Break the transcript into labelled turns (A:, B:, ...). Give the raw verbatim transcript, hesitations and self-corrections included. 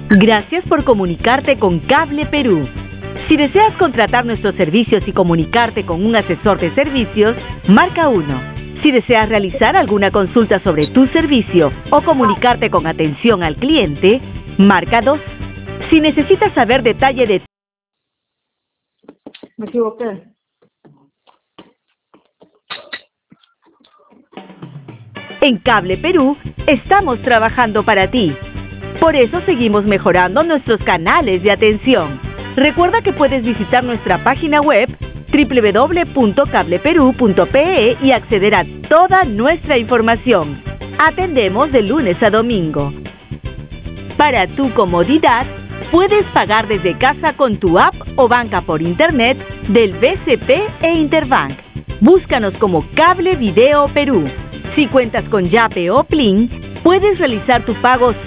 A: Gracias por comunicarte con Cable Perú. Si deseas contratar nuestros servicios y comunicarte con un asesor de servicios, marca uno. Si deseas realizar alguna consulta sobre tu servicio o comunicarte con atención al cliente, marca dos. Si necesitas saber detalle de...
B: Me equivoqué.
A: En Cable Perú, estamos trabajando para ti. Por eso seguimos mejorando nuestros canales de atención. Recuerda que puedes visitar nuestra página web doble u doble u doble u punto cable perú punto pe e y acceder a toda nuestra información. Atendemos de lunes a domingo. Para tu comodidad, puedes pagar desde casa con tu app o banca por internet del B C P e Interbank. Búscanos como Cable Video Perú. Si cuentas con Yape o Plin, puedes realizar tu pago